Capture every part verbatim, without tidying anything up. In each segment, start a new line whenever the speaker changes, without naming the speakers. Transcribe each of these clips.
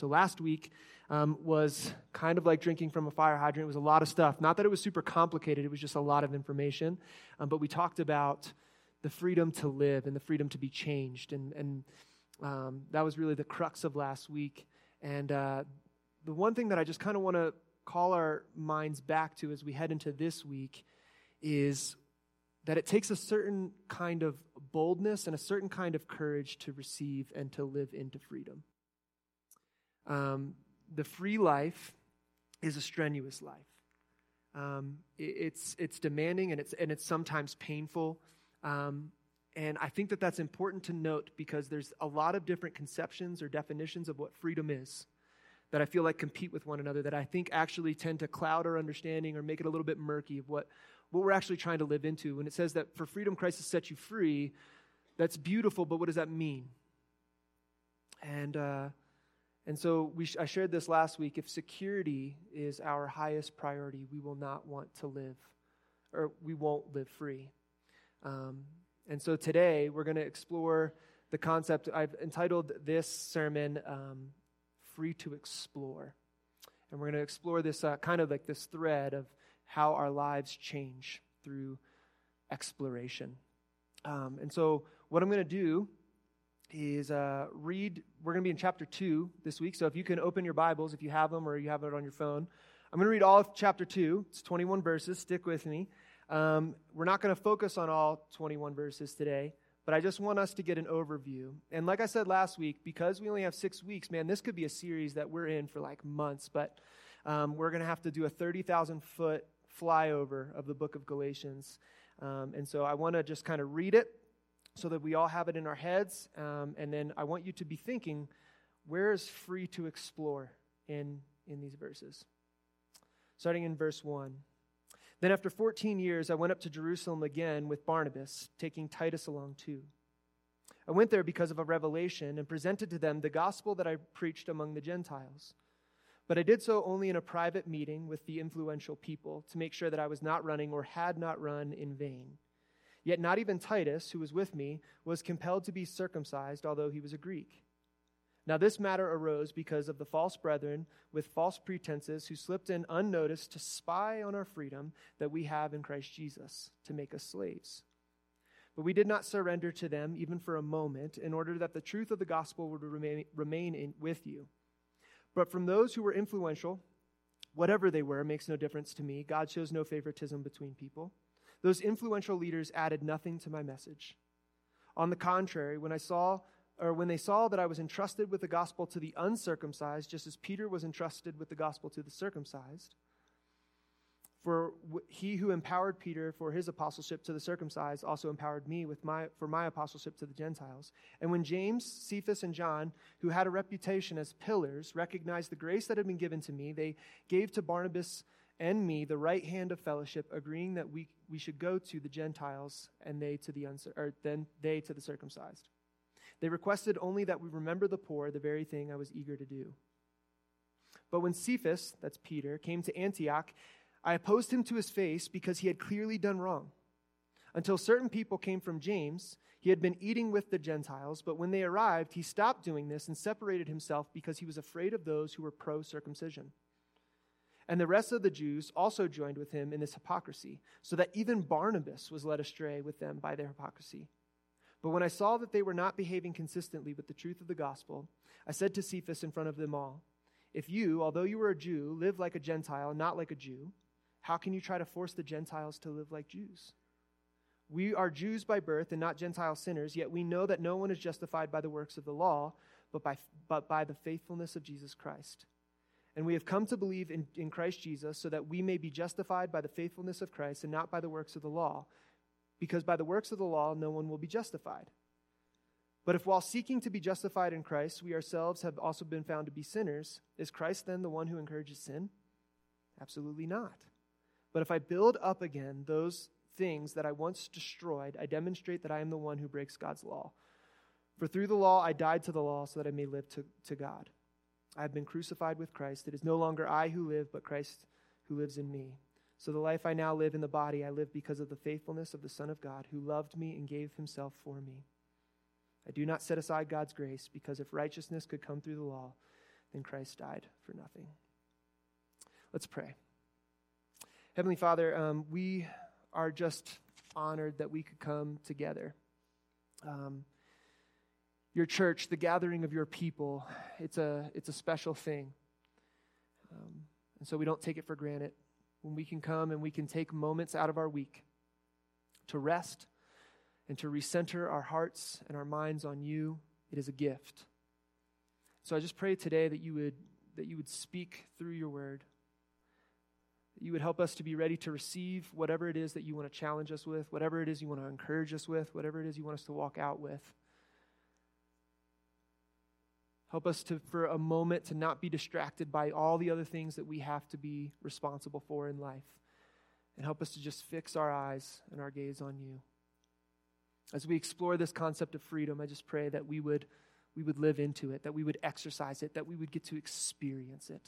So last week um, was kind of like drinking from a fire hydrant. It was a lot of stuff. Not that it was super complicated. It was just a lot of information. Um, but we talked about the freedom to live and the freedom to be changed. And, and um, that was really the crux of last week. And uh, the one thing that I just kind of want to call our minds back to as we head into this week is that it takes a certain kind of boldness and a certain kind of courage to receive and to live into freedom. Um, the free life is a strenuous life. Um, it, it's it's demanding and it's and it's sometimes painful. Um, and I think that that's important to note because there's a lot of different conceptions or definitions of what freedom is that I feel like compete with one another, that I think actually tend to cloud our understanding or make it a little bit murky of what, what we're actually trying to live into. When it says that for freedom Christ has set you free, that's beautiful, but what does that mean? And uh, and so we sh- I shared this last week. If security is our highest priority, we will not want to live, or we won't live free. Um, and so today we're going to explore the concept. I've entitled this sermon, um, Free to Explore. And we're going to explore this uh, kind of like this thread of how our lives change through exploration. Um, and so what I'm going to do is uh, read, we're going to be in chapter two this week. So if you can open your Bibles, if you have them or you have it on your phone. I'm going to read all of chapter two. It's twenty-one verses. Stick with me. Um, we're not going to focus on all twenty-one verses today, but I just want us to get an overview. And like I said last week, because we only have six weeks, man, this could be a series that we're in for like months, but um, we're going to have to do a thirty thousand foot flyover of the book of Galatians. Um, and so I want to just kind of read it so that we all have it in our heads. Um, and then I want you to be thinking, where is free to explore in, in these verses? Starting in verse one. Then after fourteen years, I went up to Jerusalem again with Barnabas, taking Titus along too. I went there because of a revelation and presented to them the gospel that I preached among the Gentiles. But I did so only in a private meeting with the influential people to make sure that I was not running or had not run in vain. Yet not even Titus, who was with me, was compelled to be circumcised, although he was a Greek. Now this matter arose because of the false brethren with false pretenses who slipped in unnoticed to spy on our freedom that we have in Christ Jesus, to make us slaves. But we did not surrender to them even for a moment, in order that the truth of the gospel would remain, remain in, with you. But from those who were influential, whatever they were makes no difference to me. God shows no favoritism between people. Those influential leaders added nothing to my message. On the contrary, when I saw or when they saw that I was entrusted with the gospel to the uncircumcised, just as Peter was entrusted with the gospel to the circumcised, for he who empowered Peter for his apostleship to the circumcised also empowered me with my for my apostleship to the Gentiles. And when James, Cephas, and John, who had a reputation as pillars, recognized the grace that had been given to me, they gave to Barnabas and me the right hand of fellowship, agreeing that we, we should go to the Gentiles and they to the uncir- or then they to the circumcised. They requested only that we remember the poor, the very thing I was eager to do. But when Cephas, that's Peter, came to Antioch, I opposed him to his face because he had clearly done wrong. Until certain people came from James, he had been eating with the Gentiles, but when they arrived, he stopped doing this and separated himself because he was afraid of those who were pro-circumcision. And the rest of the Jews also joined with him in this hypocrisy, so that even Barnabas was led astray with them by their hypocrisy. But when I saw that they were not behaving consistently with the truth of the gospel, I said to Cephas in front of them all, if you, although you are a Jew, live like a Gentile, not like a Jew, how can you try to force the Gentiles to live like Jews? We are Jews by birth and not Gentile sinners, yet we know that no one is justified by the works of the law, but by, but by the faithfulness of Jesus Christ. And we have come to believe in, in Christ Jesus so that we may be justified by the faithfulness of Christ and not by the works of the law, because by the works of the law no one will be justified. But if while seeking to be justified in Christ, we ourselves have also been found to be sinners, is Christ then the one who encourages sin? Absolutely not. But if I build up again those things that I once destroyed, I demonstrate that I am the one who breaks God's law. For through the law I died to the law so that I may live to, to God. I have been crucified with Christ. It is no longer I who live, but Christ who lives in me. So the life I now live in the body, I live because of the faithfulness of the Son of God, who loved me and gave himself for me. I do not set aside God's grace, because if righteousness could come through the law, then Christ died for nothing. Let's pray. Heavenly Father, um, we are just honored that we could come together. Um, your church, the gathering of your people, it's a it's a special thing. Um, and so we don't take it for granted when we can come and we can take moments out of our week to rest and to recenter our hearts and our minds on you. It is a gift. So I just pray today that you would that you would speak through your word. That you would help us to be ready to receive whatever it is that you want to challenge us with, whatever it is you want to encourage us with, whatever it is you want us to walk out with. Help us to, for a moment, to not be distracted by all the other things that we have to be responsible for in life. And help us to just fix our eyes and our gaze on you. As we explore this concept of freedom, I just pray that we would, we would live into it, that we would exercise it, that we would get to experience it.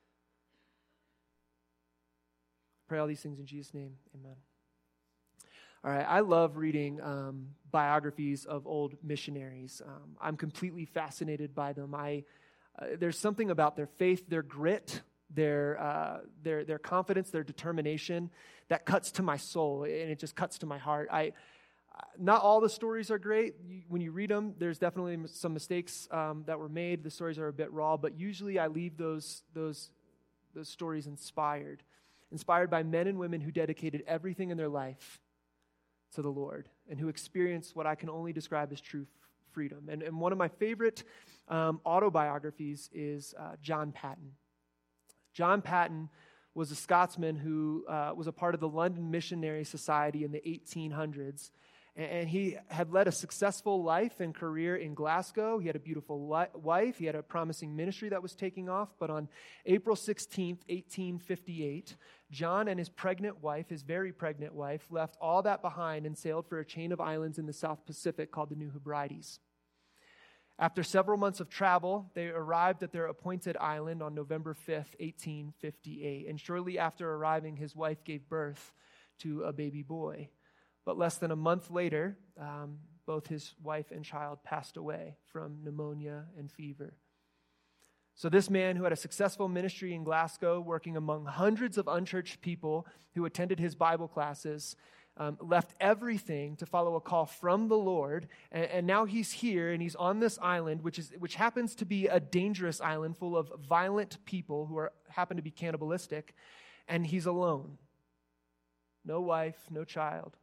I pray all these things in Jesus' name. Amen. All right, I love reading um, biographies of old missionaries. Um, I'm completely fascinated by them. I uh, there's something about their faith, their grit, their uh, their their confidence, their determination that cuts to my soul, and it just cuts to my heart. I not all the stories are great. You, when you read them, there's definitely some mistakes um, that were made. The stories are a bit raw, but usually I leave those those those stories inspired, inspired by men and women who dedicated everything in their life to the Lord, and who experienced what I can only describe as true f- freedom. And, and one of my favorite um, autobiographies is uh, John Paton. John Paton was a Scotsman who uh, was a part of the London Missionary Society in the eighteen hundreds, and, and he had led a successful life and career in Glasgow. He had a beautiful li- wife. He had a promising ministry that was taking off, but on April sixteenth, eighteen fifty-eight, John and his pregnant wife, his very pregnant wife, left all that behind and sailed for a chain of islands in the South Pacific called the New Hebrides. After several months of travel, they arrived at their appointed island on November fifth, eighteen fifty-eight. And shortly after arriving, his wife gave birth to a baby boy. But less than a month later, um, both his wife and child passed away from pneumonia and fever. So this man who had a successful ministry in Glasgow, working among hundreds of unchurched people who attended his Bible classes, um, left everything to follow a call from the Lord. And, and now he's here and he's on this island, which is which happens to be a dangerous island full of violent people who are happen to be cannibalistic. And he's alone. No wife, no child.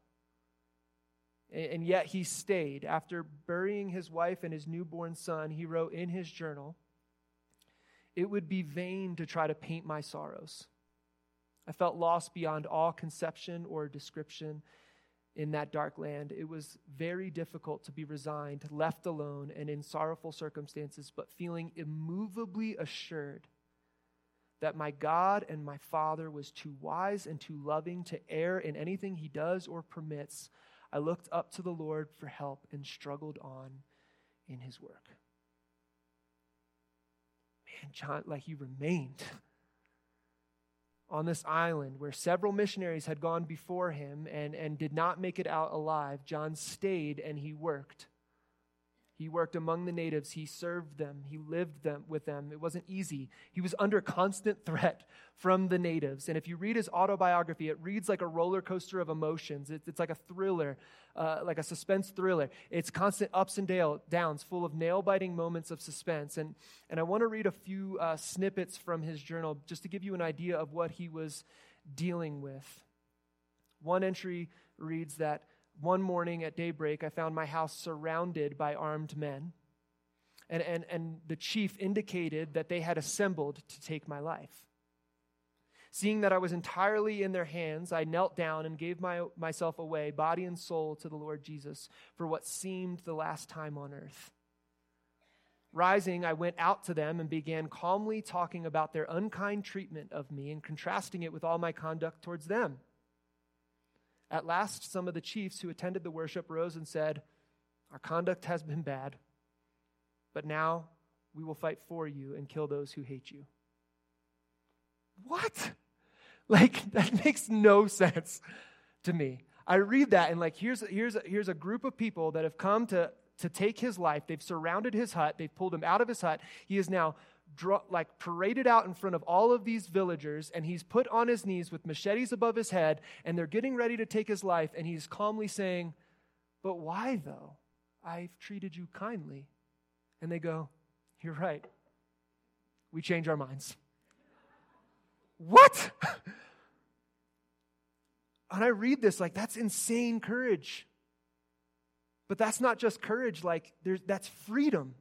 And, and yet he stayed. After burying his wife and his newborn son, he wrote in his journal, "It would be vain to try to paint my sorrows. I felt lost beyond all conception or description in that dark land. It was very difficult to be resigned, left alone, and in sorrowful circumstances, but feeling immovably assured that my God and my Father was too wise and too loving to err in anything he does or permits, I looked up to the Lord for help and struggled on in his work." And John, like he remained on this island where several missionaries had gone before him and, and did not make it out alive. John stayed and he worked. He worked among the natives. He served them. He lived them with them. It wasn't easy. He was under constant threat from the natives. And if you read his autobiography, it reads like a roller coaster of emotions. It, it's like a thriller, uh, like a suspense thriller. It's constant ups and downs, full of nail-biting moments of suspense. And, and I want to read a few uh, snippets from his journal just to give you an idea of what he was dealing with. One entry reads that, "One morning at daybreak, I found my house surrounded by armed men, and, and, and the chief indicated that they had assembled to take my life. Seeing that I was entirely in their hands, I knelt down and gave my, myself away, body and soul, to the Lord Jesus for what seemed the last time on earth. Rising, I went out to them and began calmly talking about their unkind treatment of me and contrasting it with all my conduct towards them. At last, some of the chiefs who attended the worship rose and said, 'Our conduct has been bad, but now we will fight for you and kill those who hate you.'" What? Like, that makes no sense to me. I read that and like, here's, here's, here's a group of people that have come to, to take his life. They've surrounded his hut. They've pulled him out of his hut. He is now draw, like paraded out in front of all of these villagers, and he's put on his knees with machetes above his head, and they're getting ready to take his life, and he's calmly saying, "But why though? I've treated you kindly." And they go, "You're right. We change our minds." What? And I read this like, that's insane courage. But that's not just courage, like there's that's freedom.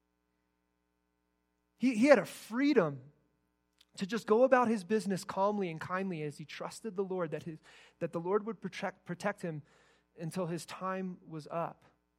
He, he had a freedom to just go about his business calmly and kindly as he trusted the Lord, that his that the Lord would protect protect him until his time was up.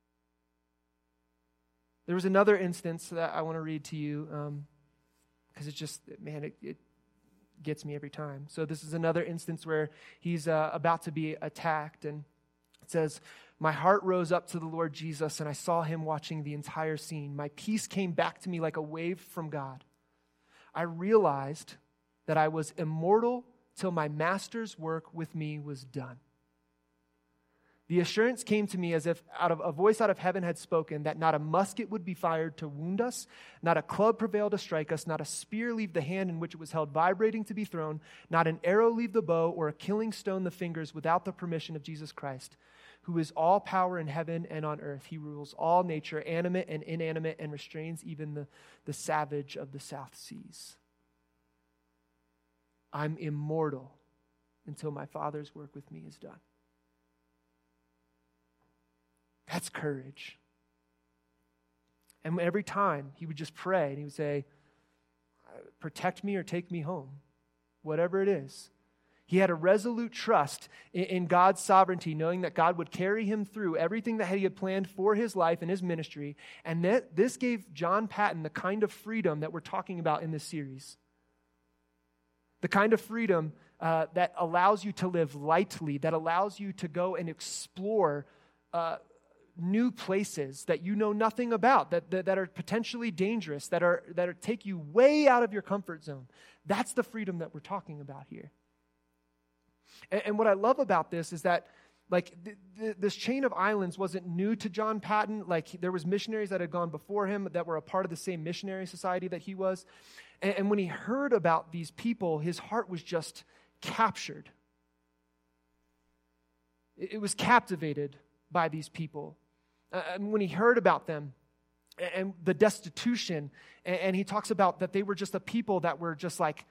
There was another instance that I want to read to you, because um, it's just, man, it, it gets me every time. So this is another instance where he's uh, about to be attacked, and it says, "My heart rose up to the Lord Jesus, and I saw him watching the entire scene. My peace came back to me like a wave from God. I realized that I was immortal till my master's work with me was done. The assurance came to me as if out of a voice out of heaven had spoken, that not a musket would be fired to wound us, not a club prevail to strike us, not a spear leave the hand in which it was held vibrating to be thrown, not an arrow leave the bow, or a killing stone the fingers without the permission of Jesus Christ, who is all power in heaven and on earth. He rules all nature, animate and inanimate, and restrains even the, the savage of the South Seas. I'm immortal until my Father's work with me is done." That's courage. And every time he would just pray and he would say, "Protect me or take me home," whatever it is. He had a resolute trust in, in God's sovereignty, knowing that God would carry him through everything that he had planned for his life and his ministry. And that this gave John Paton the kind of freedom that we're talking about in this series. The kind of freedom uh, that allows you to live lightly, that allows you to go and explore uh, new places that you know nothing about, that, that, that are potentially dangerous, that are that are, take you way out of your comfort zone. That's the freedom that we're talking about here. And, and what I love about this is that, like, th- th- this chain of islands wasn't new to John Paton. Like, he, there was missionaries that had gone before him that were a part of the same missionary society that he was. And, and when he heard about these people, his heart was just captured. It, it was captivated by these people. Uh, and when he heard about them and, and the destitution, and, and he talks about that they were just a people that were just like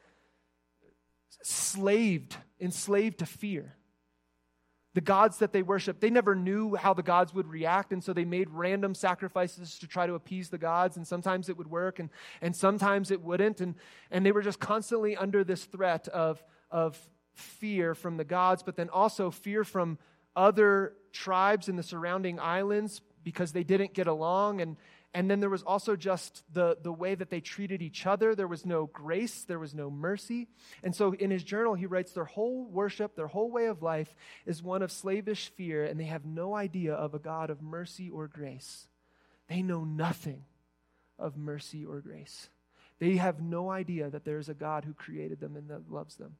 slaved, enslaved to fear. The gods that they worshiped, they never knew how the gods would react, and so they made random sacrifices to try to appease the gods, and sometimes it would work, and, and sometimes it wouldn't, and, and they were just constantly under this threat of, of fear from the gods, but then also fear from other tribes in the surrounding islands because they didn't get along, and And then there was also just the, the way that they treated each other. There was no grace. There was no mercy. And so in his journal, he writes their whole worship, their whole way of life is one of slavish fear, and they have no idea of a God of mercy or grace. They know nothing of mercy or grace. They have no idea that there is a God who created them and that loves them.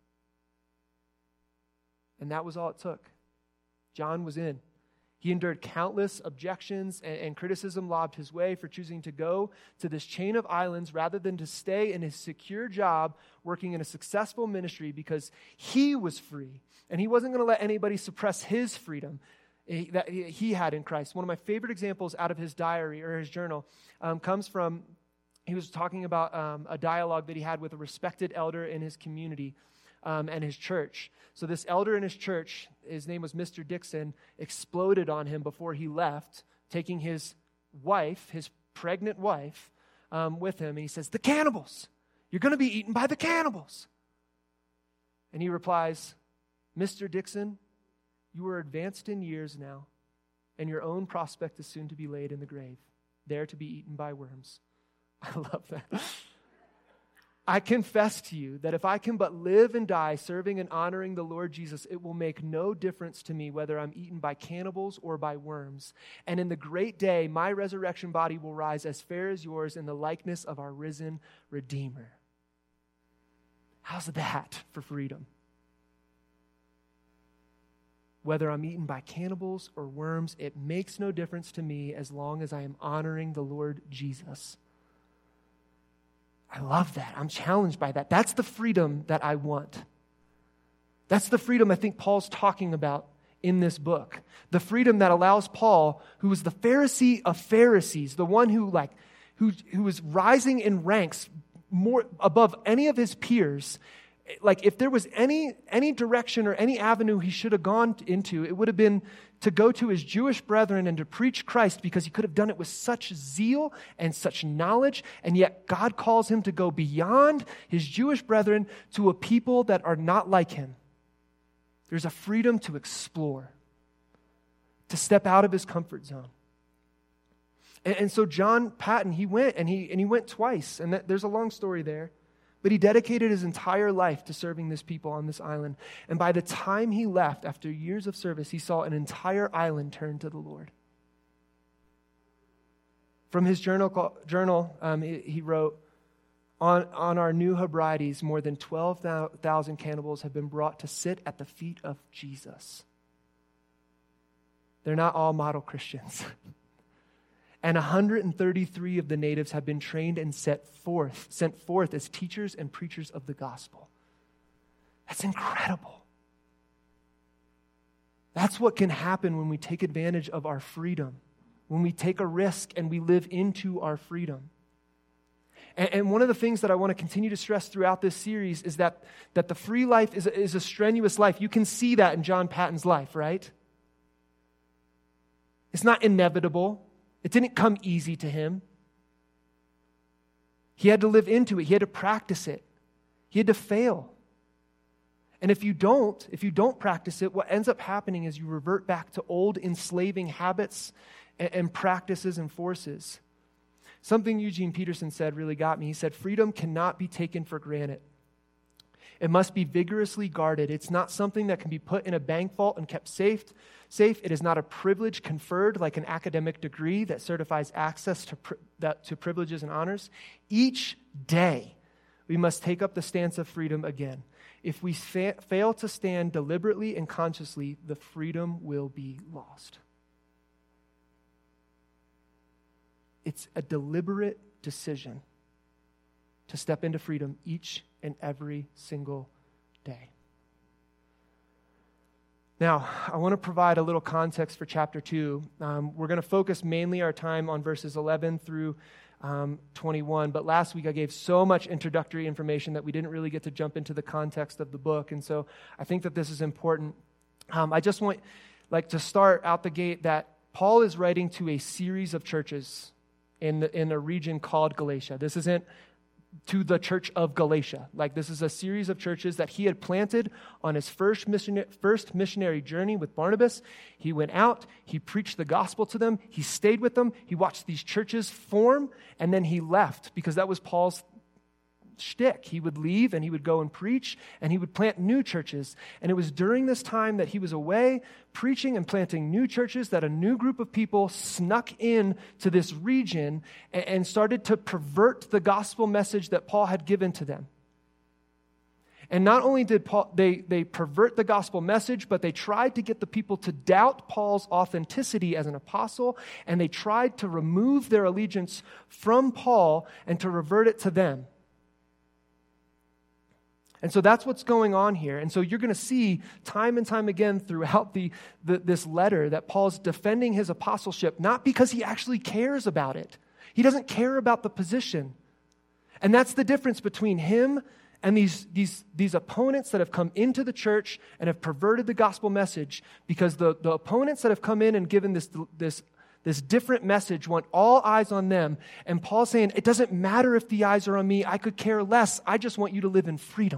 And that was all it took. John was in. He endured countless objections and, and criticism lobbed his way for choosing to go to this chain of islands rather than to stay in his secure job working in a successful ministry, because he was free and he wasn't going to let anybody suppress his freedom he, that he had in Christ. One of my favorite examples out of his diary or his journal um, comes from, he was talking about um, a dialogue that he had with a respected elder in his community Um, and his church. So this elder in his church, his name was Mister Dixon, exploded on him before he left, taking his wife, his pregnant wife, um, with him. And he says, "The cannibals! You're going to be eaten by the cannibals!" And he replies, "Mister Dixon, you are advanced in years now, and your own prospect is soon to be laid in the grave, there to be eaten by worms." I love that. "I confess to you that if I can but live and die serving and honoring the Lord Jesus, it will make no difference to me whether I'm eaten by cannibals or by worms. And in the great day, my resurrection body will rise as fair as yours in the likeness of our risen Redeemer." How's that for freedom? Whether I'm eaten by cannibals or worms, it makes no difference to me as long as I am honoring the Lord Jesus. I love that. I'm challenged by that. That's the freedom that I want. That's the freedom I think Paul's talking about in this book. The freedom that allows Paul, who was the Pharisee of Pharisees, the one who like who who was rising in ranks more above any of his peers. Like if there was any any direction or any avenue he should have gone into, it would have been to go to his Jewish brethren and to preach Christ, because he could have done it with such zeal and such knowledge, and yet God calls him to go beyond his Jewish brethren to a people that are not like him. There's a freedom to explore, to step out of his comfort zone. And, and so John Paton, he went, and he and he went twice, and that, there's a long story there. But he dedicated his entire life to serving this people on this island. And by the time he left, after years of service, he saw an entire island turn to the Lord. From his journal, journal um, he wrote, on, on our New Hebrides, more than twelve thousand cannibals have been brought to sit at the feet of Jesus. They're not all model Christians. And one hundred thirty-three of the natives have been trained and set forth, sent forth as teachers and preachers of the gospel. That's incredible. That's what can happen when we take advantage of our freedom, when we take a risk and we live into our freedom. And, and one of the things that I want to continue to stress throughout this series is that, that the free life is a, is a strenuous life. You can see that in John Paton's life, right? It's not inevitable. It didn't come easy to him. He had to live into it. He had to practice it. He had to fail. And if you don't, if you don't practice it, what ends up happening is you revert back to old enslaving habits and, and practices and forces. Something Eugene Peterson said really got me. He said, freedom cannot be taken for granted. It must be vigorously guarded. It's not something that can be put in a bank vault and kept safe. Safe. It is not a privilege conferred like an academic degree that certifies access to, pri- that, to privileges and honors. Each day, we must take up the stance of freedom again. If we fa- fail to stand deliberately and consciously, the freedom will be lost. It's a deliberate decision to step into freedom each and every single day. Now, I want to provide a little context for chapter two. Um, we're going to focus mainly our time on verses eleven through um, twenty-one, but last week I gave so much introductory information that we didn't really get to jump into the context of the book, and so I think that this is important. Um, I just want like to start out the gate that Paul is writing to a series of churches in the, in a region called Galatia. This isn't to the church of Galatia. Like this is a series of churches that he had planted on his first missionary, first missionary journey with Barnabas. He went out, he preached the gospel to them, he stayed with them, he watched these churches form, and then he left because that was Paul's shtick. He would leave and he would go and preach and he would plant new churches. And it was during this time that he was away preaching and planting new churches that a new group of people snuck in to this region and, and started to pervert the gospel message that Paul had given to them. And not only did Paul, they, they pervert the gospel message, but they tried to get the people to doubt Paul's authenticity as an apostle, and they tried to remove their allegiance from Paul and to revert it to them. And so that's what's going on here. And so you're going to see time and time again throughout the, the this letter that Paul's defending his apostleship, not because he actually cares about it. He doesn't care about the position. And that's the difference between him and these, these, these opponents that have come into the church and have perverted the gospel message, because the, the opponents that have come in and given this, this, this different message want all eyes on them. And Paul's saying, it doesn't matter if the eyes are on me. I could care less. I just want you to live in freedom.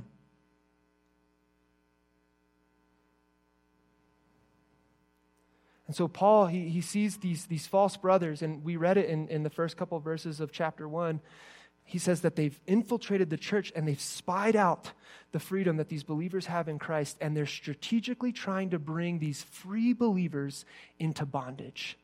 And so Paul, he, he sees these, these false brothers, and we read it in, in the first couple of verses of chapter one. He says that they've infiltrated the church and they've spied out the freedom that these believers have in Christ, and they're strategically trying to bring these free believers into bondage.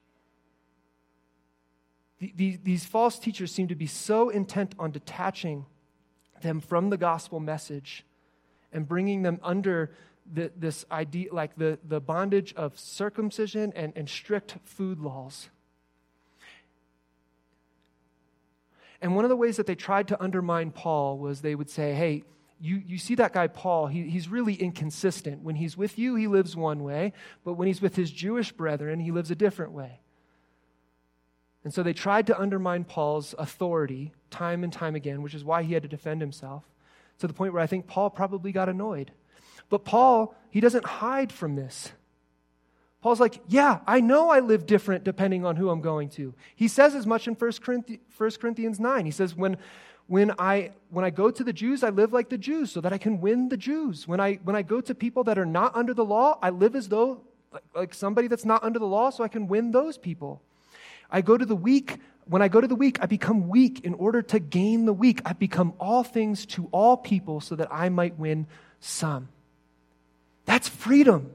The, the, these false teachers seem to be so intent on detaching them from the gospel message and bringing them under The, this idea, like the, the bondage of circumcision and, and strict food laws. And one of the ways that they tried to undermine Paul was they would say, hey, you, you see that guy Paul, he, he's really inconsistent. When he's with you, he lives one way, but when he's with his Jewish brethren, he lives a different way. And so they tried to undermine Paul's authority time and time again, which is why he had to defend himself, to the point where I think Paul probably got annoyed. But Paul, he doesn't hide from this. Paul's like, yeah, I know I live different depending on who I'm going to. He says as much in First Corinthians nine. He says, when, when, I, when I go to the Jews, I live like the Jews so that I can win the Jews. When I, when I go to people that are not under the law, I live as though like, like somebody that's not under the law so I can win those people. I go to the weak. When I go to the weak, I become weak in order to gain the weak. I become all things to all people so that I might win some. That's freedom.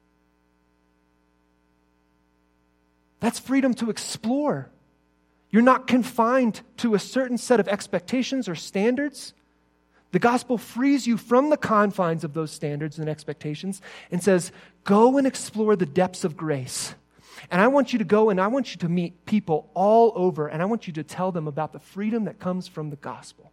That's freedom to explore. You're not confined to a certain set of expectations or standards. The gospel frees you from the confines of those standards and expectations and says, go and explore the depths of grace. And I want you to go and I want you to meet people all over, and I want you to tell them about the freedom that comes from the gospel.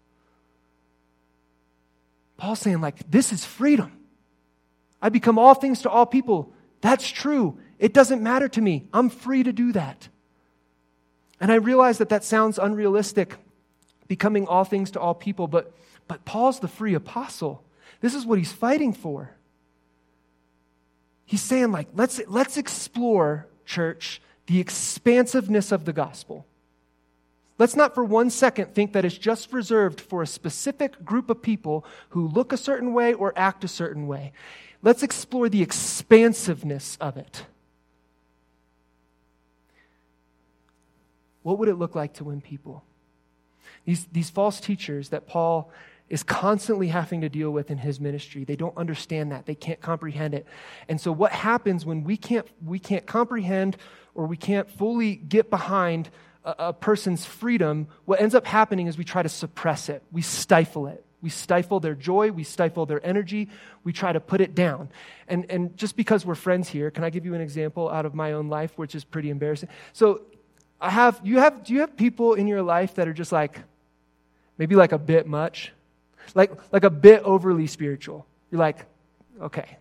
Paul's saying, like, this is freedom. I become all things to all people. That's true. It doesn't matter to me. I'm free to do that. And I realize that that sounds unrealistic, becoming all things to all people, but, but Paul's the free apostle. This is what he's fighting for. He's saying, like, let's, let's explore, church, the expansiveness of the gospel. Let's not for one second think that it's just reserved for a specific group of people who look a certain way or act a certain way. Let's explore the expansiveness of it. What would it look like to win people? These, these false teachers that Paul is constantly having to deal with in his ministry, they don't understand that. They can't comprehend it. And so what happens when we can't, we can't comprehend or we can't fully get behind a, a person's freedom, what ends up happening is we try to suppress it. We stifle it. We stifle their joy. We stifle their energy. We try to put it down. And, and just because we're friends here, can I give you an example out of my own life, which is pretty embarrassing? So I have, you have, do you have people in your life that are just like, maybe like a bit much? Like, like a bit overly spiritual. You're like, okay,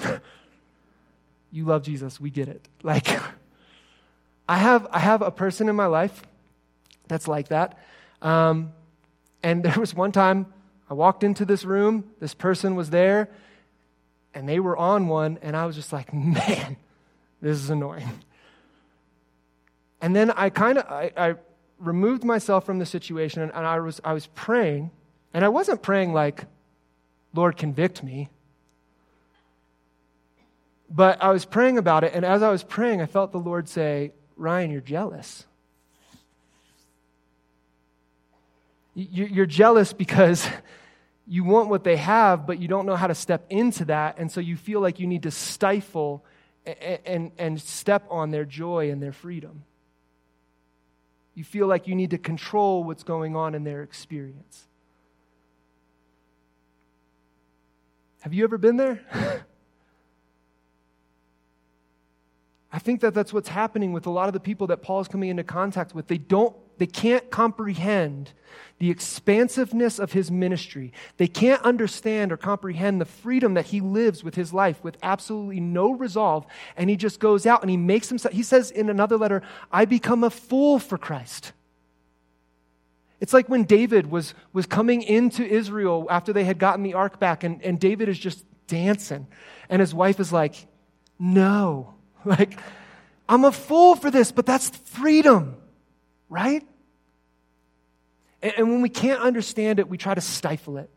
you love Jesus, we get it. Like, I have, I have a person in my life that's like that. Um, and there was one time I walked into this room, this person was there, and they were on one, and I was just like, man, this is annoying. And then I kind of, I, I removed myself from the situation, and, and I was, I was praying. And I wasn't praying like, Lord, convict me. But I was praying about it, and as I was praying, I felt the Lord say, Ryan, you're jealous. You're jealous because you want what they have, but you don't know how to step into that, and so you feel like you need to stifle and, and, and step on their joy and their freedom. You feel like you need to control what's going on in their experience. Have you ever been there? I think that that's what's happening with a lot of the people that Paul's coming into contact with. They don't, they can't comprehend the expansiveness of his ministry. They can't understand or comprehend the freedom that he lives with his life with absolutely no resolve. And he just goes out and he makes himself, he says in another letter, I become a fool for Christ. It's like when David was, was coming into Israel after they had gotten the ark back, and, and David is just dancing. And his wife is like, no, like, I'm a fool for this, but that's freedom, right? And, and when we can't understand it, we try to stifle it.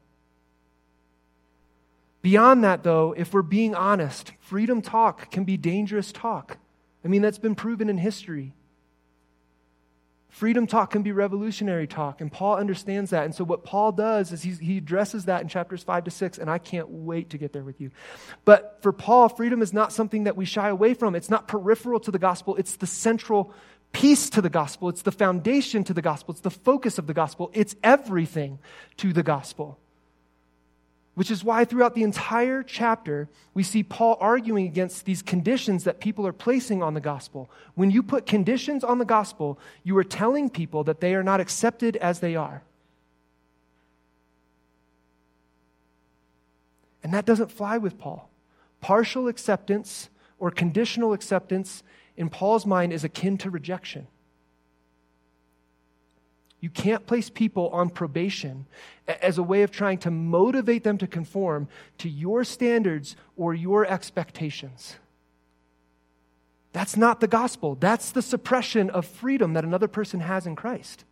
Beyond that, though, if we're being honest, freedom talk can be dangerous talk. I mean, that's been proven in history. Freedom talk can be revolutionary talk, and Paul understands that. And so what Paul does is he's, he addresses that in chapters five to six, and I can't wait to get there with you. But for Paul, freedom is not something that we shy away from. It's not peripheral to the gospel. It's the central piece to the gospel. It's the foundation to the gospel. It's the focus of the gospel. It's everything to the gospel. Which is why throughout the entire chapter, we see Paul arguing against these conditions that people are placing on the gospel. When you put conditions on the gospel, you are telling people that they are not accepted as they are. And that doesn't fly with Paul. Partial acceptance or conditional acceptance in Paul's mind is akin to rejection. You can't place people on probation as a way of trying to motivate them to conform to your standards or your expectations. That's not the gospel. That's the suppression of freedom that another person has in Christ.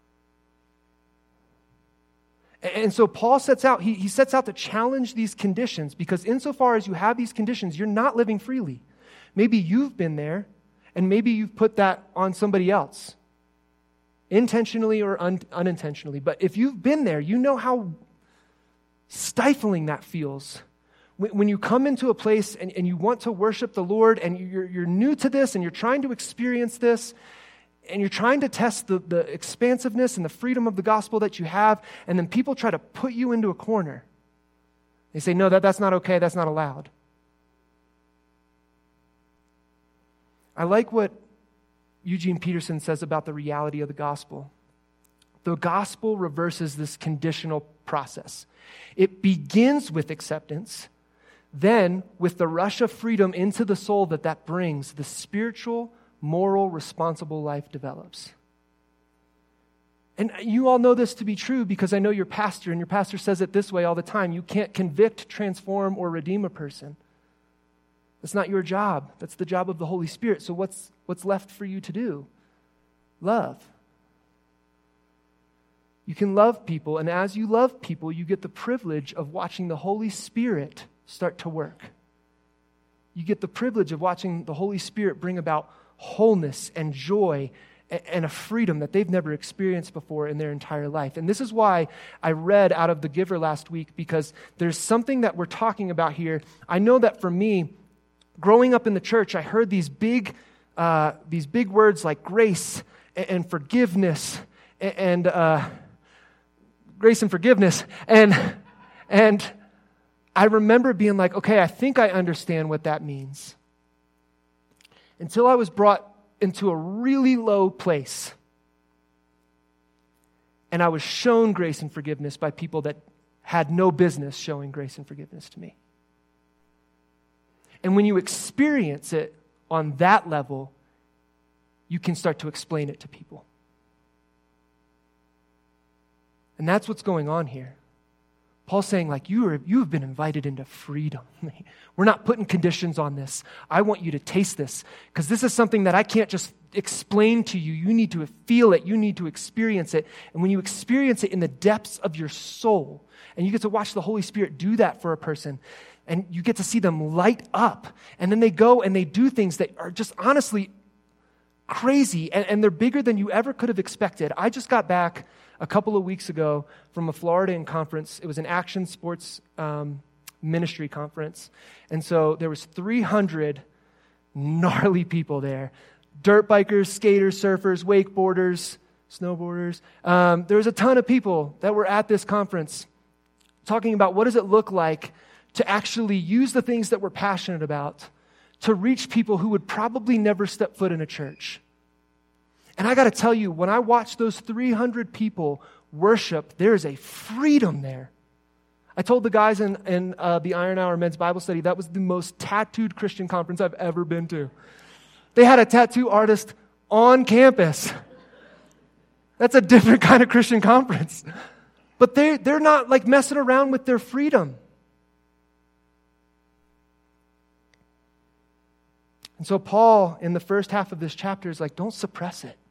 And so Paul sets out, he, he sets out to challenge these conditions, because insofar as you have these conditions, you're not living freely. Maybe you've been there, and maybe you've put that on somebody else, intentionally or un, unintentionally. But if you've been there, you know how stifling that feels. When, when you come into a place and, and you want to worship the Lord, and you're, you're new to this, and you're trying to experience this, and you're trying to test the, the expansiveness and the freedom of the gospel that you have, and then people try to put you into a corner. They say, no, that, that's not okay, that's not allowed. I like what Eugene Peterson says about the reality of the gospel. The gospel reverses this conditional process. It begins with acceptance, then with the rush of freedom into the soul that that brings, the spiritual, moral, responsible life develops. And you all know this to be true because I know your pastor, and your pastor says it this way all the time. You can't convict, transform, or redeem a person. That's not your job. That's the job of the Holy Spirit. So what's what's left for you to do? Love. You can love people, and as you love people, you get the privilege of watching the Holy Spirit start to work. You get the privilege of watching the Holy Spirit bring about wholeness and joy and a freedom that they've never experienced before in their entire life. And this is why I read out of The Giver last week, because there's something that we're talking about here. I know that for me, growing up in the church, I heard these big, uh, these big words like grace and, and forgiveness and, and uh, grace and forgiveness, and and I remember being like, okay, I think I understand what that means. Until I was brought into a really low place, and I was shown grace and forgiveness by people that had no business showing grace and forgiveness to me. And when you experience it on that level, you can start to explain it to people. And that's what's going on here. Paul's saying, like, you are, you have been invited into freedom. We're not putting conditions on this. I want you to taste this, because this is something that I can't just explain to you. You need to feel it. You need to experience it. And when you experience it in the depths of your soul, and you get to watch the Holy Spirit do that for a person, and you get to see them light up, and then they go and they do things that are just honestly crazy, and, and they're bigger than you ever could have expected. I just got back a couple of weeks ago from a Florida conference. It was an action sports um, ministry conference. And so there was three hundred gnarly people there. Dirt bikers, skaters, surfers, wakeboarders, snowboarders. Um, there was a ton of people that were at this conference talking about what does it look like to actually use the things that we're passionate about to reach people who would probably never step foot in a church. And I got to tell you, when I watch those three hundred people worship, there is a freedom there. I told the guys in, in uh, the Iron Hour Men's Bible Study, that was the most tattooed Christian conference I've ever been to. They had a tattoo artist on campus. That's a different kind of Christian conference. But they, they're not like messing around with their freedom. And so Paul, in the first half of this chapter, is like, don't suppress it.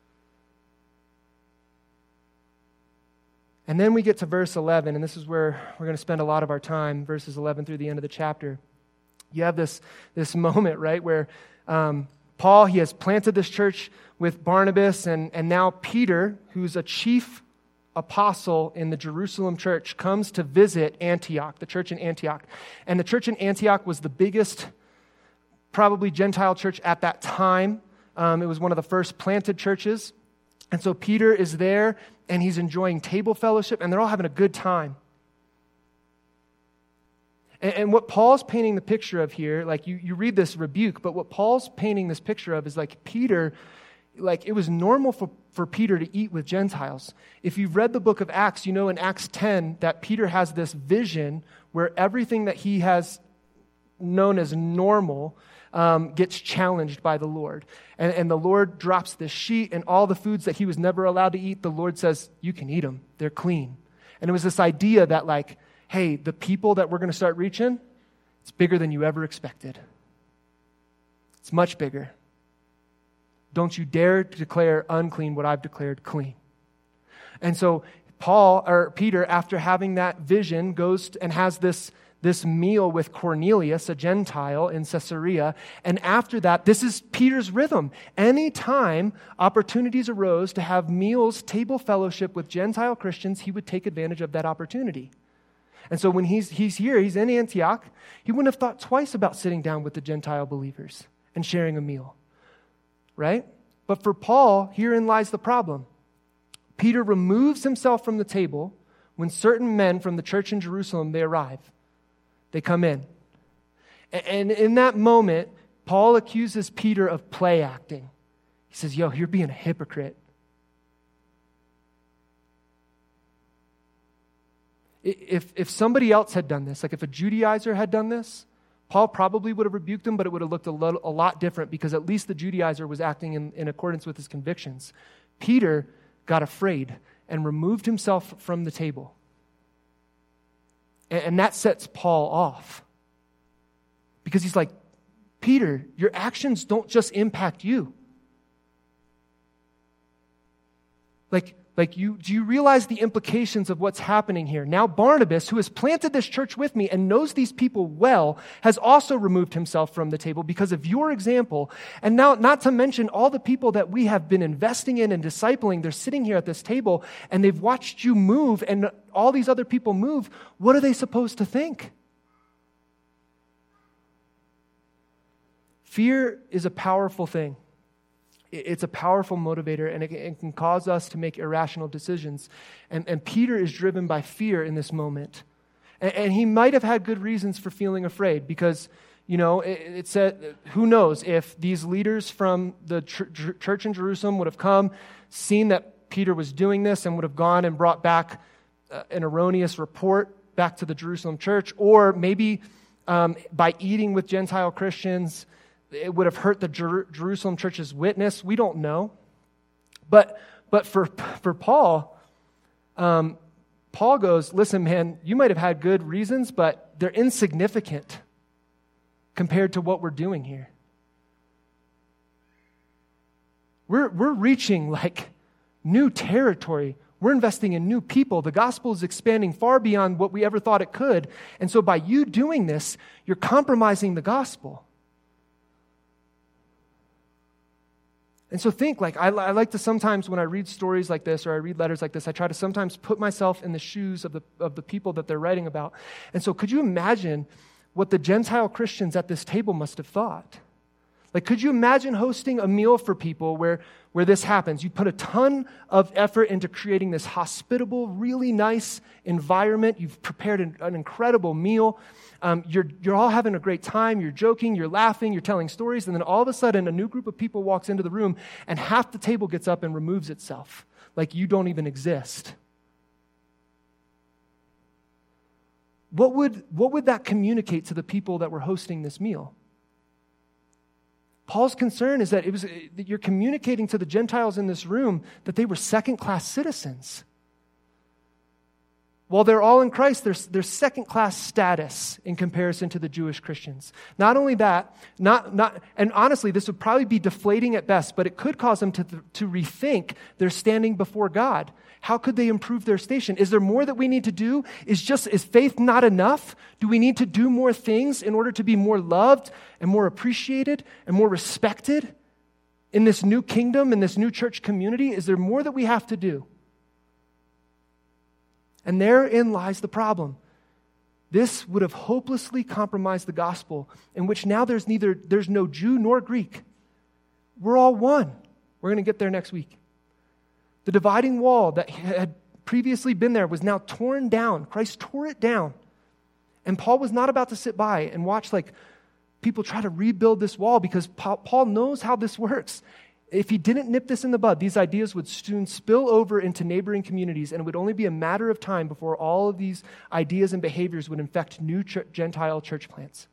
And then we get to verse eleven, and this is where we're going to spend a lot of our time, verses eleven through the end of the chapter. You have this, this moment, right, where um, Paul, he has planted this church with Barnabas, and, and now Peter, who's a chief apostle in the Jerusalem church, comes to visit Antioch, the church in Antioch. And the church in Antioch was the biggest, probably Gentile church at that time. Um, it was one of the first planted churches. And so Peter is there, and he's enjoying table fellowship, and they're all having a good time. And, and what Paul's painting the picture of here, like you, you read this rebuke, but what Paul's painting this picture of is like Peter, like it was normal for, for Peter to eat with Gentiles. If you've read the book of Acts, you know in Acts ten that Peter has this vision where everything that he has known as normal um, gets challenged by the Lord. And, and the Lord drops this sheet, and all the foods that he was never allowed to eat, the Lord says, you can eat them. They're clean. And it was this idea that like, hey, the people that we're going to start reaching, it's bigger than you ever expected. It's much bigger. Don't you dare declare unclean what I've declared clean. And so Paul, or Peter, after having that vision, goes and has this, this meal with Cornelius, a Gentile in Caesarea. And after that, this is Peter's rhythm. Anytime opportunities arose to have meals, table fellowship with Gentile Christians, he would take advantage of that opportunity. And so when he's, he's here, he's in Antioch, he wouldn't have thought twice about sitting down with the Gentile believers and sharing a meal. Right? But for Paul, herein lies the problem. Peter removes himself from the table when certain men from the church in Jerusalem, they arrive. They come in. And in that moment, Paul accuses Peter of play acting. He says, yo, you're being a hypocrite. If, if somebody else had done this, like if a Judaizer had done this, Paul probably would have rebuked him, but it would have looked a, lo- a lot different because at least the Judaizer was acting in, in accordance with his convictions. Peter got afraid and removed himself from the table. And, and that sets Paul off. Because he's like, Peter, your actions don't just impact you. Like, Like, you, do you realize the implications of what's happening here? Now Barnabas, who has planted this church with me and knows these people well, has also removed himself from the table because of your example. And now, not to mention all the people that we have been investing in and discipling, they're sitting here at this table and they've watched you move and all these other people move. What are they supposed to think? Fear is a powerful thing. It's a powerful motivator, and it, it can cause us to make irrational decisions. And, and Peter is driven by fear in this moment. And, and he might have had good reasons for feeling afraid because, you know, it, it said, who knows if these leaders from the ch- church in Jerusalem would have come, seen that Peter was doing this, and would have gone and brought back uh, an erroneous report back to the Jerusalem church, or maybe um, by eating with Gentile Christians, it would have hurt the Jer- Jerusalem church's witness. We don't know. But but for, for Paul, um, Paul goes, listen, man, you might have had good reasons, but they're insignificant compared to what we're doing here. We're, we're reaching like new territory. We're investing in new people. The gospel is expanding far beyond what we ever thought it could. And so by you doing this, you're compromising the gospel. And so think, like, I, I like to sometimes when I read stories like this or I read letters like this, I try to sometimes put myself in the shoes of the of the people that they're writing about. And so could you imagine what the Gentile Christians at this table must have thought? Like, could you imagine hosting a meal for people where, where this happens? You put a ton of effort into creating this hospitable, really nice environment. You've prepared an, an incredible meal. Um, you're, you're all having a great time. You're joking, you're laughing, you're telling stories. And then all of a sudden, a new group of people walks into the room and half the table gets up and removes itself. Like you don't even exist. What would, what would that communicate to the people that were hosting this meal? Paul's concern is that it was that you're communicating to the Gentiles in this room that they were second-class citizens. While they're all in Christ, they're, they're second-class status in comparison to the Jewish Christians. Not only that, not not, and honestly, this would probably be deflating at best, but it could cause them to, to rethink their standing before God. How could they improve their station? Is there more that we need to do? Is just is faith not enough? Do we need to do more things in order to be more loved and more appreciated and more respected in this new kingdom, in this new church community? Is there more that we have to do? And therein lies the problem. This would have hopelessly compromised the gospel, in which now there's neither there's no Jew nor Greek. We're all one. We're going to get there next week. The dividing wall that had previously been there was now torn down. Christ tore it down. And Paul was not about to sit by and watch like people try to rebuild this wall, because Paul knows how this works. If he didn't nip this in the bud, these ideas would soon spill over into neighboring communities, and it would only be a matter of time before all of these ideas and behaviors would infect new ch- Gentile church plants.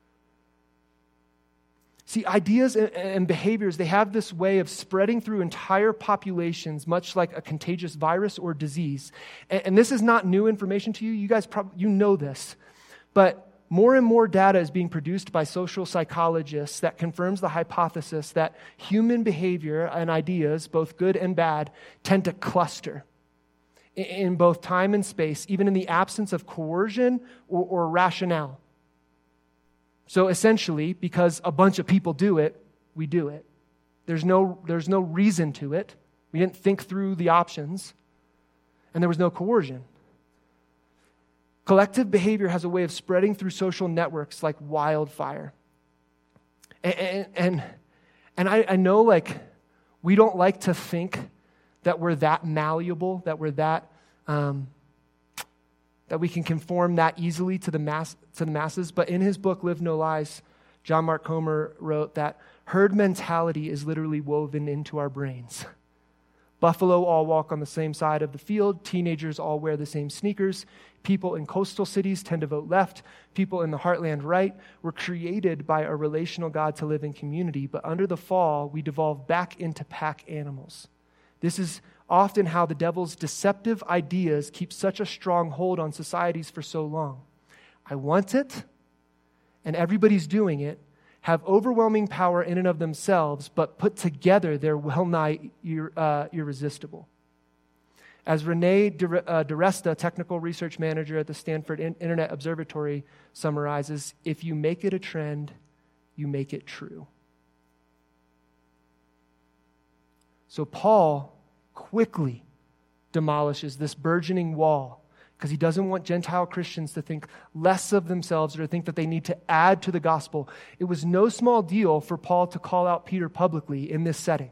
See, ideas and, and behaviors, they have this way of spreading through entire populations, much like a contagious virus or disease. And, and this is not new information to you. You guys probably, you know this. But more and more data is being produced by social psychologists that confirms the hypothesis that human behavior and ideas, both good and bad, tend to cluster in, in both time and space, even in the absence of coercion or, or rationale. So essentially, because a bunch of people do it, we do it. There's no, there's no reason to it. We didn't think through the options, and there was no coercion. Collective behavior has a way of spreading through social networks like wildfire. And, and, and, and I, I know like we don't like to think that we're that malleable, that we're that, um, that we can conform that easily to the mass to the masses. But in his book, Live No Lies, John Mark Comer wrote that herd mentality is literally woven into our brains. Buffalo all walk on the same side of the field. Teenagers all wear the same sneakers. People in coastal cities tend to vote left. People in the heartland right. We're created by a relational God to live in community, but under the fall, we devolve back into pack animals. This is often how the devil's deceptive ideas keep such a strong hold on societies for so long. I want it, and everybody's doing it, have overwhelming power in and of themselves, but put together, they're well-nigh ir- uh, irresistible. As Renee DiResta, technical research manager at the Stanford Internet Observatory, summarizes, if you make it a trend, you make it true. So Paul quickly demolishes this burgeoning wall because he doesn't want Gentile Christians to think less of themselves or to think that they need to add to the gospel. It was no small deal for Paul to call out Peter publicly in this setting.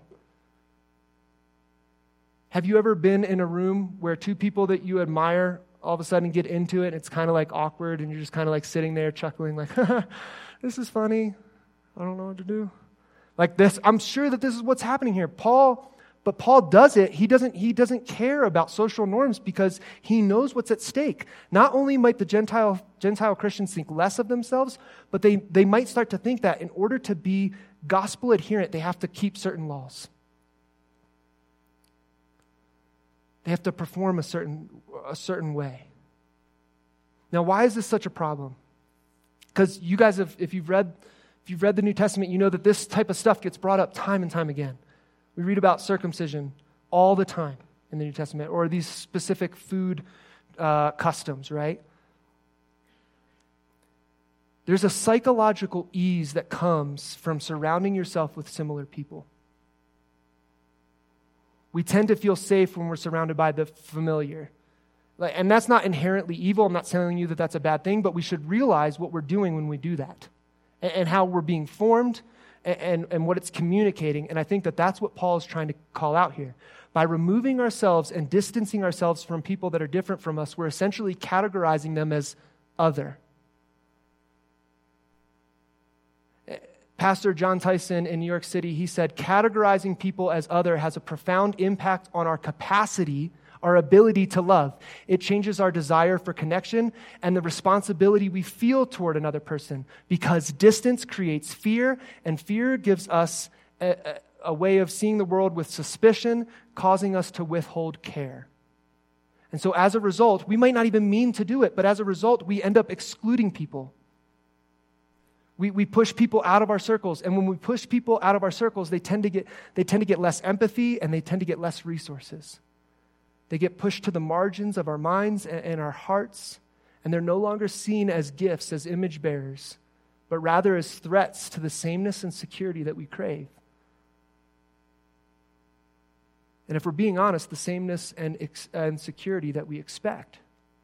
Have you ever been in a room where two people that you admire all of a sudden get into it and it's kind of like awkward and you're just kind of like sitting there chuckling like, this is funny. I don't know what to do. Like this, I'm sure that this is what's happening here. Paul, but Paul does it. He doesn't, he doesn't care about social norms because he knows what's at stake. Not only might the Gentile, Gentile Christians think less of themselves, but they, they might start to think that in order to be gospel adherent, they have to keep certain laws. They have to perform a certain, a certain way. Now, why is this such a problem? Because you guys have, if you've read, if you've read the New Testament, you know that this type of stuff gets brought up time and time again. We read about circumcision all the time in the New Testament, or these specific food uh, customs, right? There's a psychological ease that comes from surrounding yourself with similar people. We tend to feel safe when we're surrounded by the familiar. Like, and that's not inherently evil. I'm not telling you that that's a bad thing, but we should realize what we're doing when we do that and, and how we're being formed and, and, and what it's communicating. And I think that that's what Paul is trying to call out here. By removing ourselves and distancing ourselves from people that are different from us, we're essentially categorizing them as other. Pastor John Tyson in New York City, he said, categorizing people as other has a profound impact on our capacity, our ability to love. It changes our desire for connection and the responsibility we feel toward another person because distance creates fear, and fear gives us a, a, a way of seeing the world with suspicion, causing us to withhold care. And so as a result, we might not even mean to do it, but as a result, we end up excluding people. We we push people out of our circles, and when we push people out of our circles, they tend to get they tend to get less empathy and they tend to get less resources. They get pushed to the margins of our minds and, and our hearts, and they're no longer seen as gifts, as image bearers, but rather as threats to the sameness and security that we crave. And if we're being honest, the sameness and, ex- and security that we expect.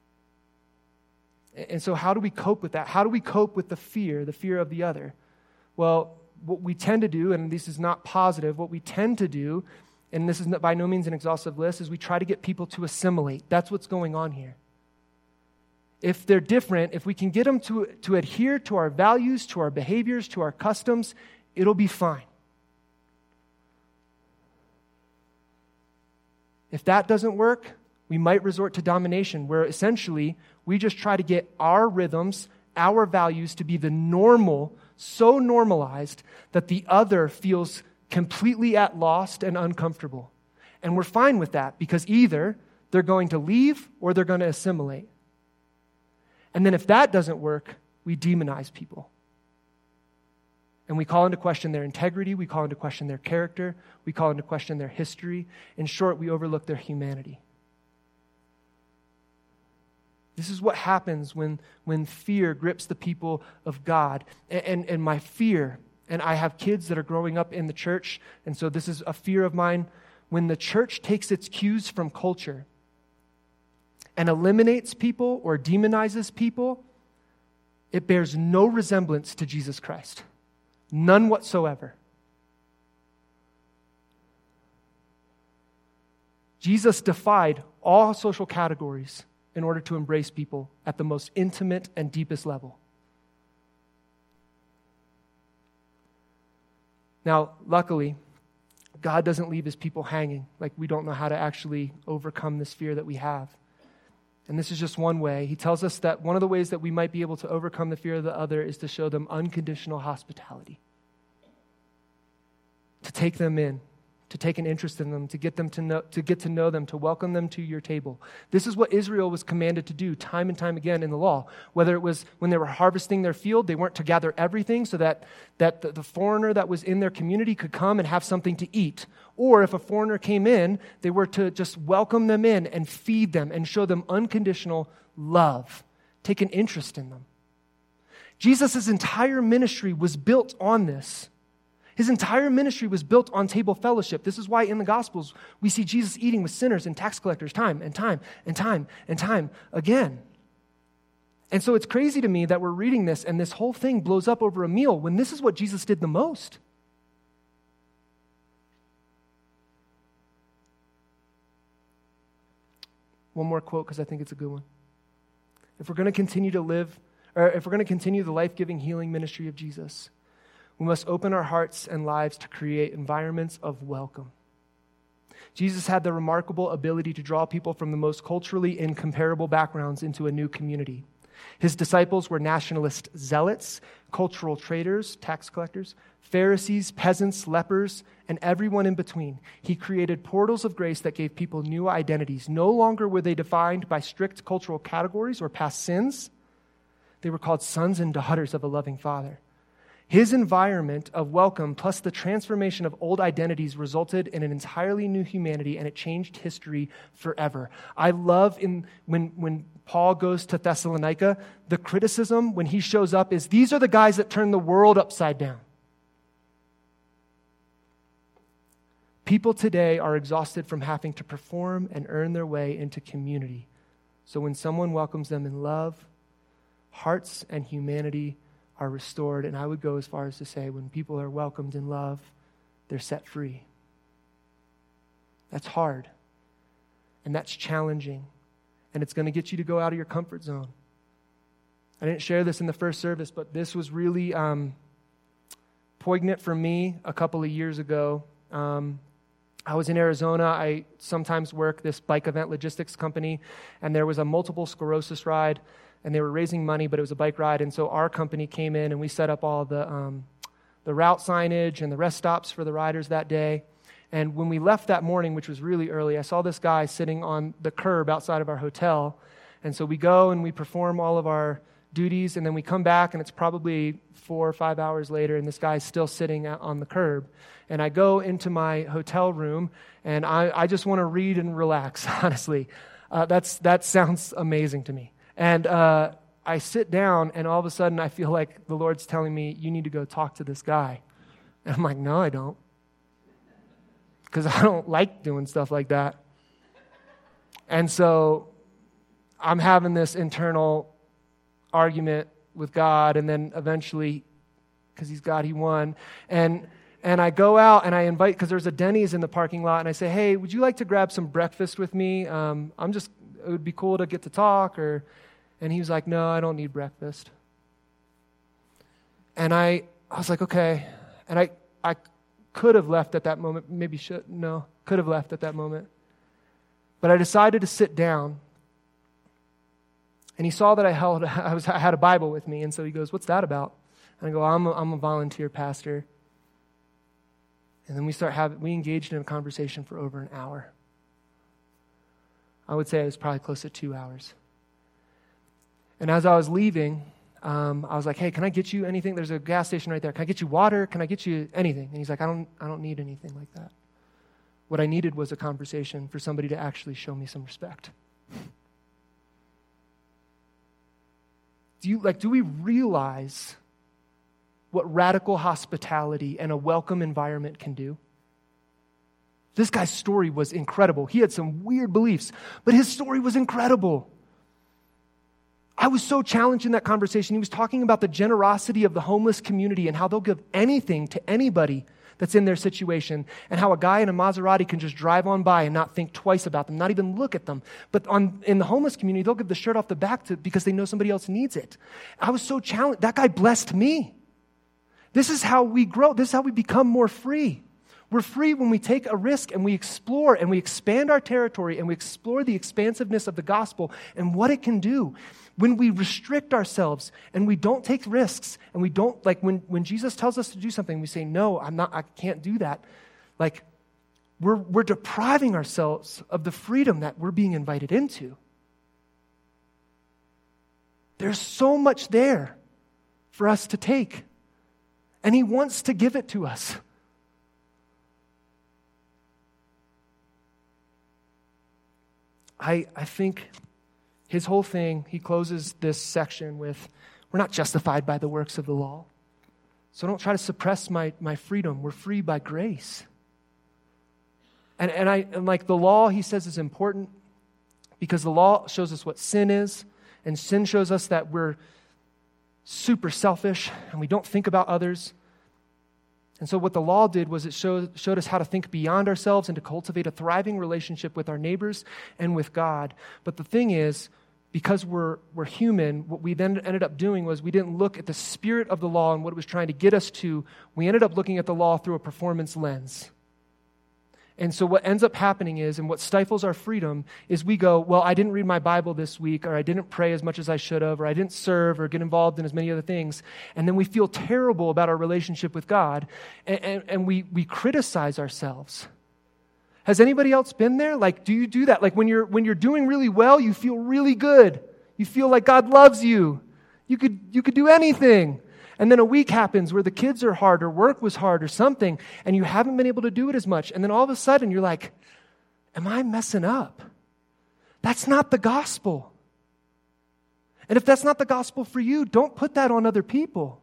And so how do we cope with that? How do we cope with the fear, the fear of the other? Well, what we tend to do, and this is not positive, what we tend to do, and this is by no means an exhaustive list, is we try to get people to assimilate. That's what's going on here. if they're different, if we can get them to, to adhere to our values, to our behaviors, to our customs, it'll be fine. If that doesn't work, we might resort to domination, where essentially we just try to get our rhythms, our values to be the normal, so normalized that the other feels completely at loss and uncomfortable. And we're fine with that because either they're going to leave or they're going to assimilate. And then if that doesn't work, we demonize people. And we call into question their integrity, we call into question their character, we call into question their history. In short, we overlook their humanity. This is what happens when, when fear grips the people of God. And, and, and my fear, and I have kids that are growing up in the church, and so this is a fear of mine, when the church takes its cues from culture and eliminates people or demonizes people, it bears no resemblance to Jesus Christ. None whatsoever. Jesus defied all social categories in order to embrace people at the most intimate and deepest level. Now, luckily, God doesn't leave his people hanging, like we don't know how to actually overcome this fear that we have. And this is just one way. He tells us that one of the ways that we might be able to overcome the fear of the other is to show them unconditional hospitality. To take them in, to take an interest in them, to get them to know, to get to know them, to welcome them to your table. This is what Israel was commanded to do time and time again in the law. Whether it was when they were harvesting their field, they weren't to gather everything so that, that the, the foreigner that was in their community could come and have something to eat. Or if a foreigner came in, they were to just welcome them in and feed them and show them unconditional love, take an interest in them. Jesus' entire ministry was built on this. His entire ministry was built on table fellowship. This is why in the Gospels we see Jesus eating with sinners and tax collectors time and time and time and time again. And so it's crazy to me that we're reading this and this whole thing blows up over a meal when this is what Jesus did the most. One more quote because I think it's a good one. If we're going to continue to live, or if we're going to continue the life-giving healing ministry of Jesus, we must open our hearts and lives to create environments of welcome. Jesus had the remarkable ability to draw people from the most culturally incomparable backgrounds into a new community. His disciples were nationalist zealots, cultural traders, tax collectors, Pharisees, peasants, lepers, and everyone in between. He created portals of grace that gave people new identities. No longer were they defined by strict cultural categories or past sins. They were called sons and daughters of a loving Father. His environment of welcome plus the transformation of old identities resulted in an entirely new humanity, and it changed history forever. I love in when, when Paul goes to Thessalonica, the criticism when he shows up is, these are the guys that turned the world upside down. People today are exhausted from having to perform and earn their way into community. So when someone welcomes them in love, hearts and humanity are restored. And I would go as far as to say, when people are welcomed in love, they're set free. That's hard. And that's challenging. And it's going to get you to go out of your comfort zone. I didn't share this in the first service, but this was really um, poignant for me a couple of years ago. Um, I was in Arizona. I sometimes work this bike event logistics company, and there was a multiple sclerosis ride, and they were raising money, but it was a bike ride. And so our company came in and we set up all the um, the route signage and the rest stops for the riders that day. And when we left that morning, which was really early, I saw this guy sitting on the curb outside of our hotel. And so we go and we perform all of our duties, and then we come back, and it's probably four or five hours later, and this guy's still sitting on the curb. And I go into my hotel room, and I, I just want to read and relax, honestly. Uh, that's that sounds amazing to me. And uh, I sit down, and all of a sudden I feel like the Lord's telling me, you need to go talk to this guy. And I'm like, no, I don't. Because I don't like doing stuff like that. And so I'm having this internal argument with God, and then eventually, because he's God, he won. And and I go out and I invite, because there's a Denny's in the parking lot, and I say, hey, would you like to grab some breakfast with me? Um, I'm just, it would be cool to get to talk. Or, And he was like, no, I don't need breakfast. And I, I was like, okay. And I, I could have left at that moment. Maybe should, no, could have left at that moment. But I decided to sit down. And he saw that I held, I, was, I had a Bible with me. And so he goes, what's that about? And I go, I'm a, I'm a volunteer pastor. And then we start having, we engaged in a conversation for over an hour. I would say it was probably close to two hours. And as I was leaving, um, I was like, hey, can I get you anything? There's a gas station right there. Can I get you water? Can I get you anything? And he's like, I don't, I don't need anything like that. What I needed was a conversation for somebody to actually show me some respect. Do you, like, do we realize what radical hospitality and a welcome environment can do? This guy's story was incredible. He had some weird beliefs, but his story was incredible. I was so challenged in that conversation. He was talking about the generosity of the homeless community and how they'll give anything to anybody that's in their situation, and how a guy in a Maserati can just drive on by and not think twice about them, not even look at them. But on, in the homeless community, they'll give the shirt off the back to, because they know somebody else needs it. I was so challenged. That guy blessed me. This is how we grow. This is how we become more free. We're free when we take a risk and we explore and we expand our territory and we explore the expansiveness of the gospel and what it can do. When we restrict ourselves and we don't take risks and we don't, like when, when Jesus tells us to do something, we say, no, I'm not, I can't do that. Like we're, we're depriving ourselves of the freedom that we're being invited into. There's so much there for us to take. And he wants to give it to us. I, I think his whole thing, he closes this section with, we're not justified by the works of the law. So don't try to suppress my, my freedom. We're free by grace. And, and, I, and like the law, he says, is important because the law shows us what sin is, and sin shows us that we're super selfish and we don't think about others. And so what the law did was it showed, showed us how to think beyond ourselves and to cultivate a thriving relationship with our neighbors and with God. But the thing is, because we're, we're human, what we then ended up doing was we didn't look at the spirit of the law and what it was trying to get us to. We ended up looking at the law through a performance lens. And so what ends up happening is, and what stifles our freedom, is we go, well, I didn't read my Bible this week, or I didn't pray as much as I should have, or I didn't serve or get involved in as many other things. And then we feel terrible about our relationship with God, and, and, and we, we criticize ourselves. Has anybody else been there? Like, do you do that? Like when you're when you're doing really well, you feel really good. You feel like God loves you. You could you could do anything. And then a week happens where the kids are hard or work was hard or something, and you haven't been able to do it as much. And then all of a sudden you're like, am I messing up? That's not the gospel. And if that's not the gospel for you, don't put that on other people.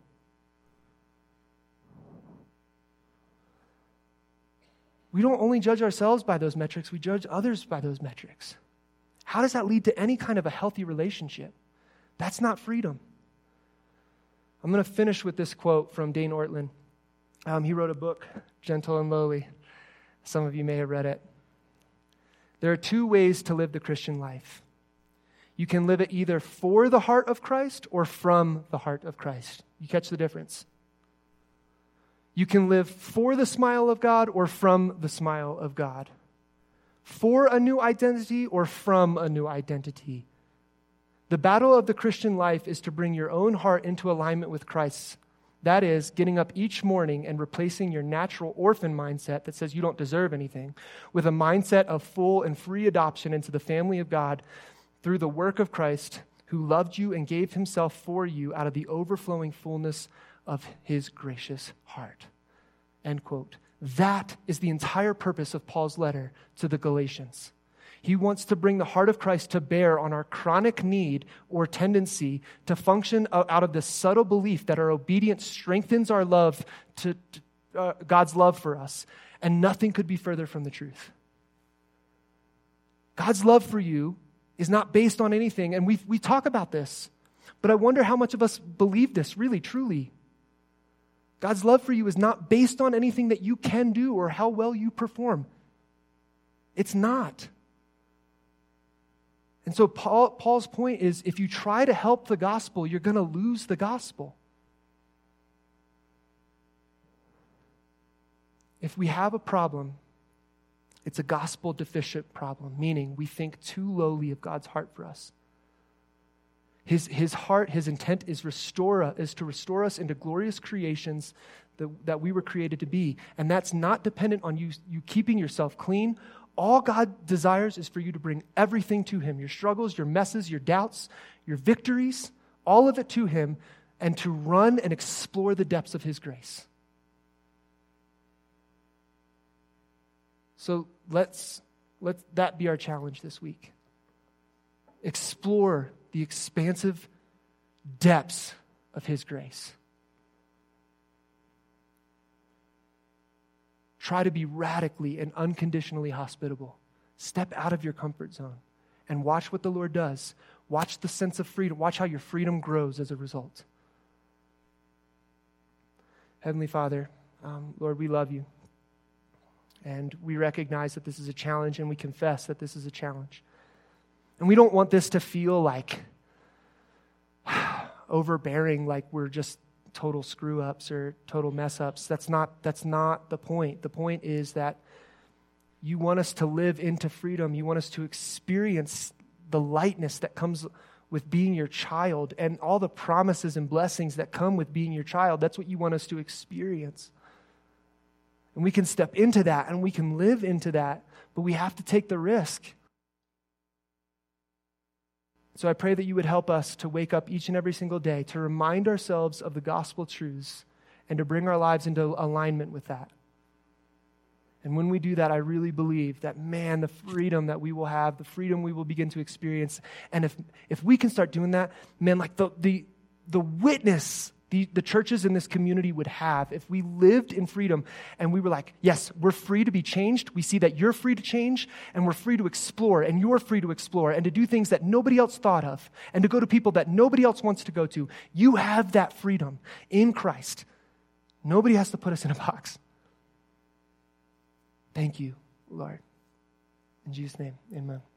We don't only judge ourselves by those metrics, we judge others by those metrics. How does that lead to any kind of a healthy relationship? That's not freedom. I'm going to finish with this quote from Dane Ortlund. Um, he wrote a book, Gentle and Lowly. Some of you may have read it. There are two ways to live the Christian life. You can live it either for the heart of Christ or from the heart of Christ. You catch the difference? You can live for the smile of God or from the smile of God. For a new identity or from a new identity. The battle of the Christian life is to bring your own heart into alignment with Christ's. That is, getting up each morning and replacing your natural orphan mindset that says you don't deserve anything with a mindset of full and free adoption into the family of God through the work of Christ, who loved you and gave himself for you out of the overflowing fullness of his gracious heart. End quote. That is the entire purpose of Paul's letter to the Galatians. He wants to bring the heart of Christ to bear on our chronic need or tendency to function out of this subtle belief that our obedience strengthens our love to, to uh, God's love for us. And nothing could be further from the truth. God's love for you is not based on anything. And we we talk about this, but I wonder how much of us believe this really, truly. God's love for you is not based on anything that you can do or how well you perform. It's not. And so Paul, Paul's point is, if you try to help the gospel, you're going to lose the gospel. If we have a problem, it's a gospel deficient problem, meaning we think too lowly of God's heart for us. His, his heart, his intent is restore is to restore us into glorious creations that, that we were created to be. And that's not dependent on you, you keeping yourself clean. All God desires is for you to bring everything to him, your struggles, your messes, your doubts, your victories, all of it to him, and to run and explore the depths of his grace. So let's let that be our challenge this week. Explore the expansive depths of his grace. Try to be radically and unconditionally hospitable. Step out of your comfort zone and watch what the Lord does. Watch the sense of freedom. Watch how your freedom grows as a result. Heavenly Father, um, Lord, we love you. And we recognize that this is a challenge, and we confess that this is a challenge. And we don't want this to feel like overbearing, like we're just total screw-ups or total mess-ups. That's not, that's not the point. The point is that you want us to live into freedom. You want us to experience the lightness that comes with being your child and all the promises and blessings that come with being your child. That's what you want us to experience. And we can step into that and we can live into that, but we have to take the risk. So I pray that you would help us to wake up each and every single day, to remind ourselves of the gospel truths and to bring our lives into alignment with that. And when we do that, I really believe that, man, the freedom that we will have, the freedom we will begin to experience. And if if we can start doing that, man, like the the the witness The, the churches in this community would have if we lived in freedom and we were like, yes, we're free to be changed. We see that you're free to change and we're free to explore and you're free to explore and to do things that nobody else thought of and to go to people that nobody else wants to go to. You have that freedom in Christ. Nobody has to put us in a box. Thank you, Lord. In Jesus' name, amen.